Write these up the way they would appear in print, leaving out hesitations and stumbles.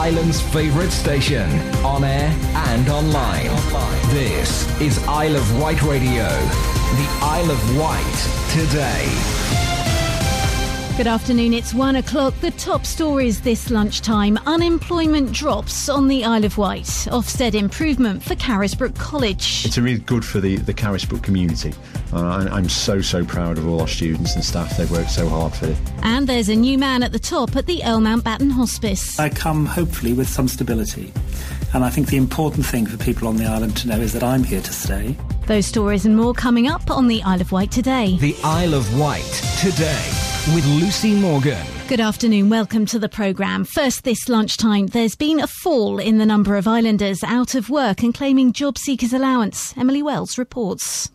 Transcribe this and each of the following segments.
Ireland's favourite station, on air and online. This is Isle of Wight Radio. The Isle of Wight today. Good afternoon, it's 1 o'clock. The top stories this lunchtime. Unemployment drops on the Isle of Wight. Ofsted improvement for Carisbrooke College. It's really good for the Carisbrooke community. I'm so proud of all our students and staff. They've worked so hard for it. And there's a new man at the top at the Earl Mountbatten Hospice. I come hopefully with some stability. And I think the important thing for people on the island to know is that I'm here to stay. Those stories and more coming up on the Isle of Wight today. The Isle of Wight today with Lucy Morgan. Good afternoon, welcome to the programme. First this lunchtime, there's been a fall in the number of islanders out of work and claiming job seekers allowance. Emily Wells reports.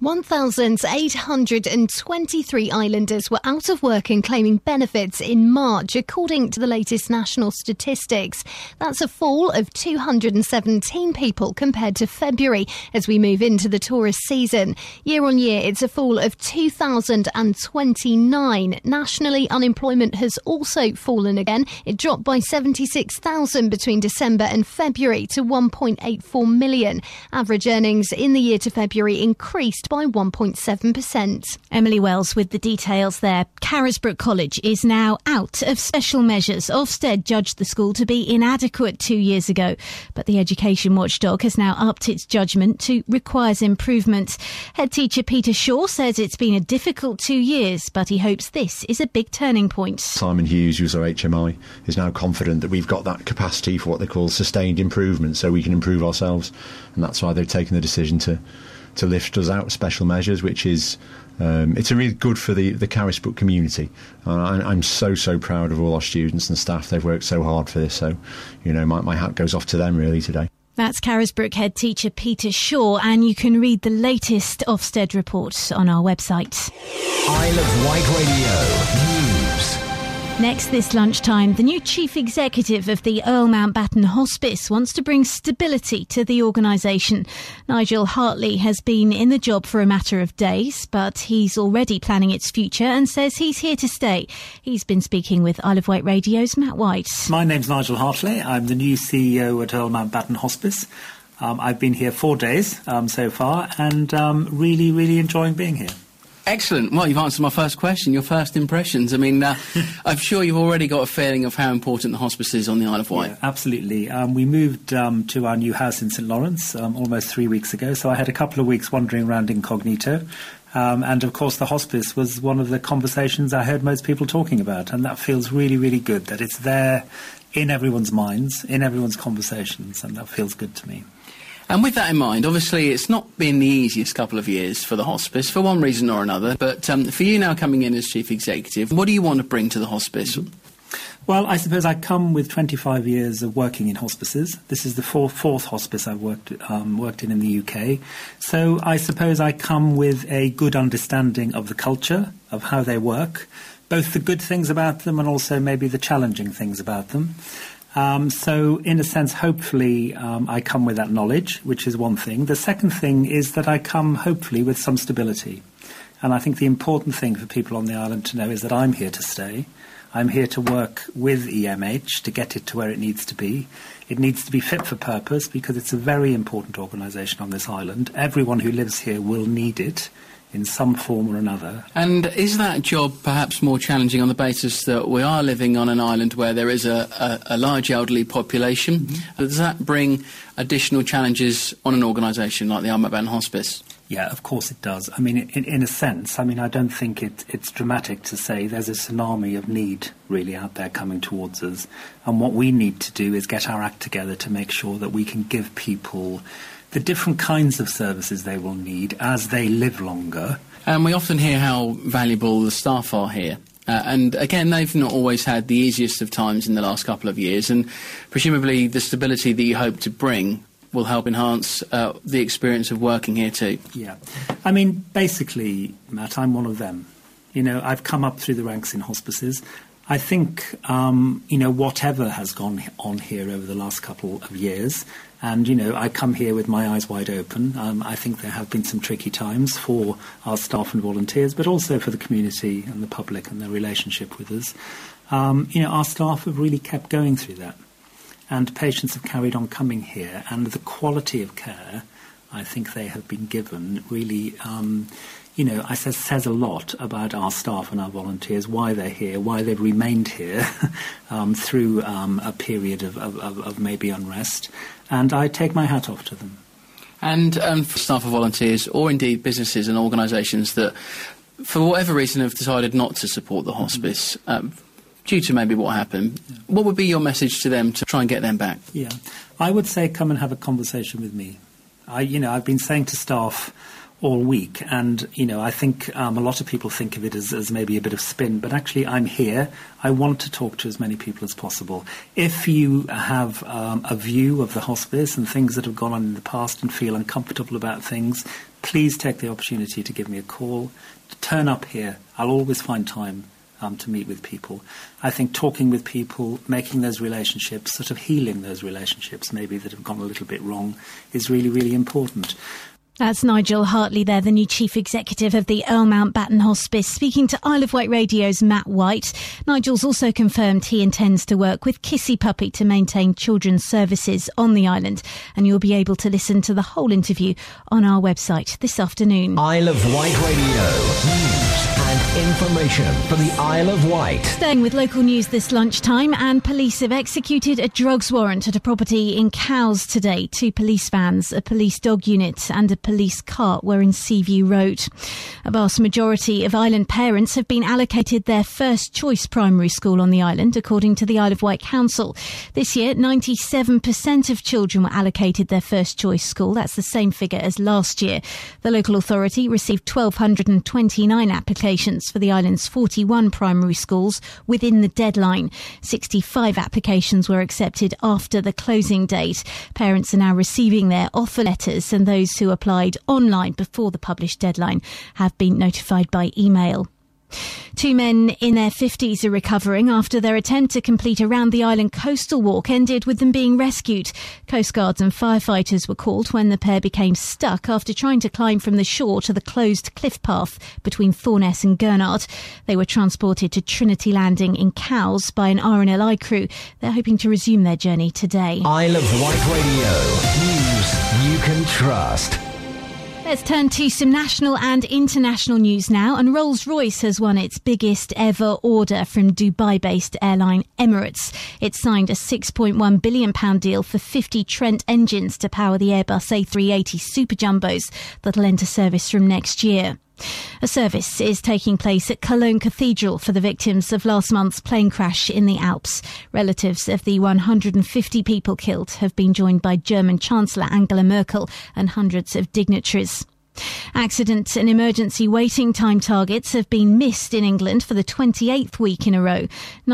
1,823 islanders were out of work and claiming benefits in March, according to the latest national statistics. That's a fall of 217 people compared to February as we move into the tourist season. Year on year, it's a fall of 2,029. Nationally, unemployment has also fallen again. It dropped by 76,000 between December and February to 1.84 million. Average earnings in the year to February increased by 1.7%. Emily Wells with the details there. Carisbrooke College is now out of special measures. Ofsted judged the school to be inadequate 2 years ago, but the education watchdog has now upped its judgment to requires improvement. Head teacher Peter Shaw says it's been a difficult 2 years, but he hopes this is a big turning point. Simon Hughes, who's our HMI, is now confident that we've got that capacity for what they call sustained improvement, so we can improve ourselves, and that's why they've taken the decision to lift us out of special measures, which is it's really good for the Carisbrooke community. I'm so proud of all our students and staff. They've worked so hard for this, so my hat goes off to them really today. That's Carisbrooke head teacher Peter Shaw, and you can read the latest Ofsted report on our website. Isle of Wight Radio News. Next this lunchtime, the new chief executive of the Earl Mountbatten Hospice wants to bring stability to the organisation. Nigel Hartley has been in the job for a matter of days, but he's already planning its future and says he's here to stay. He's been speaking with Isle of Wight Radio's Matt White. My name's Nigel Hartley. I'm the new CEO at Earl Mountbatten Hospice. I've been here 4 days so far, and really enjoying being here. Excellent. Well, you've answered my first question, your first impressions. I mean, I'm sure you've already got a feeling of how important the hospice is on the Isle of Wight. Yeah, absolutely. We moved to our new house in St Lawrence almost 3 weeks ago, so I had a couple of weeks wandering around incognito. And, of course, the hospice was one of the conversations I heard most people talking about, and that feels really good, that it's there in everyone's minds, in everyone's conversations, and that feels good to me. And with that in mind, obviously it's not been the easiest couple of years for the hospice, for one reason or another, but for you now coming in as chief executive, what do you want to bring to the hospice? Well, I suppose I come with 25 years of working in hospices. This is the fourth hospice I've worked in the UK. So I suppose I come with a good understanding of the culture, of how they work, both the good things about them and also maybe the challenging things about them. So, in a sense, hopefully, I come with that knowledge, which is one thing. The second thing is that I come, hopefully, with some stability. And I think the important thing for people on the island to know is that I'm here to stay. I'm here to work with EMH to get it to where it needs to be. It needs to be fit for purpose because it's a very important organisation on this island. Everyone who lives here will need it in some form or another. And is that job perhaps more challenging on the basis that we are living on an island where there is a large elderly population? Mm-hmm. Does that bring additional challenges on an organisation like the Earl Mountbatten Hospice? Yeah, of course it does. I mean, in a sense, I don't think it's dramatic to say there's a tsunami of need really out there coming towards us. And what we need to do is get our act together to make sure that we can give people the different kinds of services they will need as they live longer. And we often hear how valuable the staff are here. And again, they've not always had the easiest of times in the last couple of years. And presumably the stability that you hope to bring will help enhance the experience of working here too. Yeah. Basically, Matt, I'm one of them. I've come up through the ranks in hospices. I think, whatever has gone on here over the last couple of years, and, I come here with my eyes wide open. I think there have been some tricky times for our staff and volunteers, but also for the community and the public and their relationship with us. Our staff have really kept going through that. and patients have carried on coming here, and the quality of care I think they have been given really, says a lot about our staff and our volunteers, why they're here, why they've remained here through a period of maybe unrest, and I take my hat off to them. And for staff or volunteers, or indeed businesses and organisations that, for whatever reason, have decided not to support the hospice, due to maybe what happened, what would be your message to them to try and get them back? Yeah, I would say come and have a conversation with me. I've been saying to staff all week, and I think a lot of people think of it as maybe a bit of spin, but actually I'm here. I want to talk to as many people as possible. If you have a view of the hospice and things that have gone on in the past and feel uncomfortable about things, please take the opportunity to give me a call. Turn up here. I'll always find time to meet with people. I think talking with people, making those relationships, sort of healing those relationships maybe that have gone a little bit wrong, is really, really important. That's Nigel Hartley there, the new chief executive of the Earl Mountbatten Hospice, speaking to Isle of Wight Radio's Matt White. Nigel's also confirmed he intends to work with Kissy Puppy to maintain children's services on the island, and you'll be able to listen to the whole interview on our website this afternoon. Isle of Wight Radio, news and information for the Isle of Wight. Staying with local news this lunchtime, and police have executed a drugs warrant at a property in Cowes today. 2 police vans, a police dog unit and a police cart were in Seaview Road. A vast majority of island parents have been allocated their first choice primary school on the island, according to the Isle of Wight Council. This year, 97% of children were allocated their first choice school. That's the same figure as last year. The local authority received 1,229 applications for the island's 41 primary schools within the deadline. 65 applications were accepted after the closing date. Parents are now receiving their offer letters, and those who applied online before the published deadline have been notified by email. 2 men in their 50s are recovering after their attempt to complete a round the island coastal walk ended with them being rescued. Coast Guards and firefighters were called when the pair became stuck after trying to climb from the shore to the closed cliff path between Thorness and Gurnard. They were transported to Trinity Landing in Cowes by an RNLI crew. They're hoping to resume their journey today. Isle of Wight Radio, news you can trust. Let's turn to some national and international news now, and Rolls-Royce has won its biggest ever order from Dubai-based airline Emirates. It signed a £6.1 billion deal for 50 Trent engines to power the Airbus A380 Super Jumbos that'll enter service from next year. A service is taking place at Cologne Cathedral for the victims of last month's plane crash in the Alps. Relatives of the 150 people killed have been joined by German Chancellor Angela Merkel and hundreds of dignitaries. Accident and emergency waiting time targets have been missed in England for the 28th week in a row.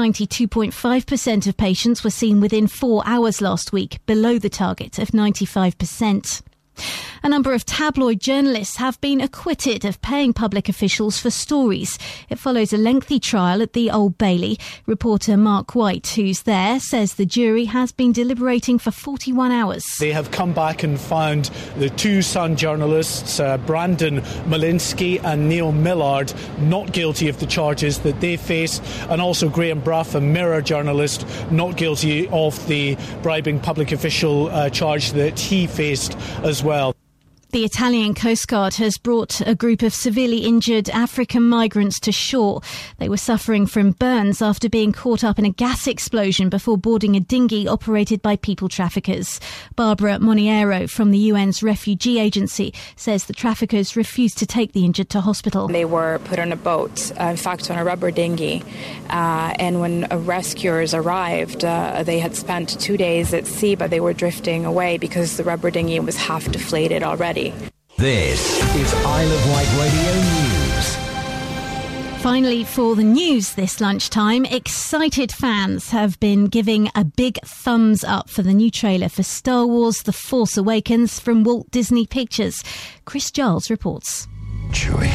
92.5% of patients were seen within 4 hours last week, below the target of 95%. A number of tabloid journalists have been acquitted of paying public officials for stories. It follows a lengthy trial at the Old Bailey. Reporter Mark White, who's there, says the jury has been deliberating for 41 hours. They have come back and found the 2 Sun journalists, Brandon Malinsky and Neil Millard, not guilty of the charges that they faced, and also Graham Bruff, a Mirror journalist, not guilty of the bribing public official charge that he faced as well. The Italian Coast Guard has brought a group of severely injured African migrants to shore. They were suffering from burns after being caught up in a gas explosion before boarding a dinghy operated by people traffickers. Barbara Moniero from the UN's Refugee Agency says the traffickers refused to take the injured to hospital. They were put on a boat, in fact on a rubber dinghy, and when rescuers arrived, they had spent 2 days at sea, but they were drifting away because the rubber dinghy was half deflated already. This is Isle of Wight Radio News. Finally, for the news this lunchtime, excited fans have been giving a big thumbs up for the new trailer for Star Wars The Force Awakens from Walt Disney Pictures. Chris Giles reports. Chewie,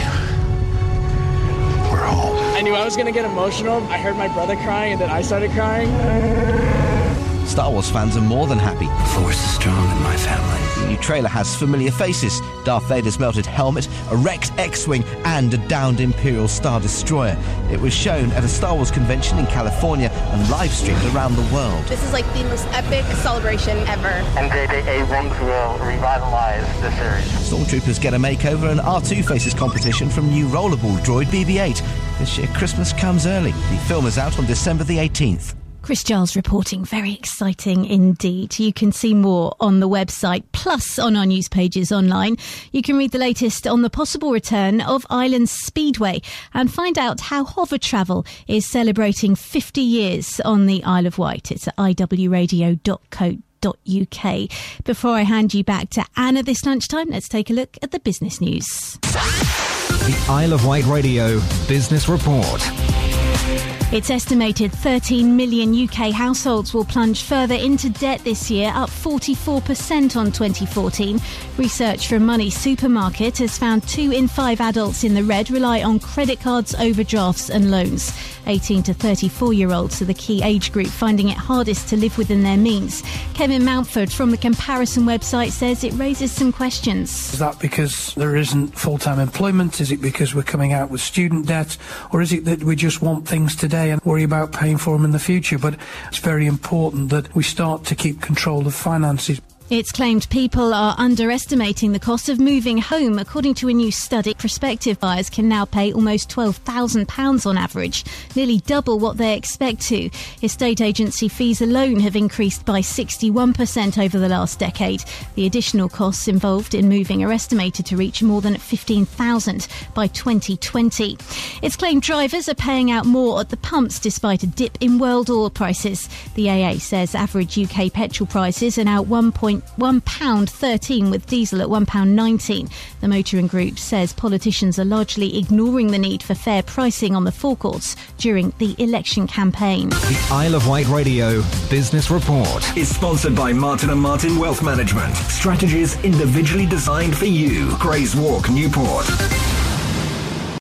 we're home. I knew I was going to get emotional. I heard my brother crying and then I started crying. Star Wars fans are more than happy. The Force is strong in my family. The new trailer has familiar faces: Darth Vader's melted helmet, a wrecked X-Wing and a downed Imperial Star Destroyer. It was shown at a Star Wars convention in California and live-streamed around the world. This is like the most epic celebration ever. And J.J. Abrams will revitalize the series. Stormtroopers get a makeover and R2 faces competition from new rollerball droid BB-8. This year Christmas comes early. The film is out on December the 18th. Chris Giles reporting. Very exciting indeed. You can see more on the website, plus on our news pages online. You can read the latest on the possible return of Islands Speedway and find out how Hover Travel is celebrating 50 years on the Isle of Wight. It's at iwradio.co.uk. Before I hand you back to Anna this lunchtime, let's take a look at the business news. The Isle of Wight Radio Business Report. It's estimated 13 million UK households will plunge further into debt this year, up 44% on 2014. Research from Money Supermarket has found 2 in 5 adults in the red rely on credit cards, overdrafts and loans. 18 to 34-year-olds are the key age group finding it hardest to live within their means. Kevin Mountford from the comparison website says it raises some questions. Is that because there isn't full-time employment? Is it because we're coming out with student debt? Or is it that we just want things today and worry about paying for them in the future? But it's very important that we start to keep control of finances. It's claimed people are underestimating the cost of moving home. According to a new study, prospective buyers can now pay almost £12,000 on average, nearly double what they expect to. Estate agency fees alone have increased by 61% over the last decade. The additional costs involved in moving are estimated to reach more than £15,000 by 2020. It's claimed drivers are paying out more at the pumps despite a dip in world oil prices. The AA says average UK petrol prices are now £1.13 with diesel at £1.19. The Motoring Group says politicians are largely ignoring the need for fair pricing on the forecourts during the election campaign. The Isle of Wight Radio Business Report is sponsored by Martin & Martin Wealth Management. Strategies individually designed for you. Grays Walk, Newport.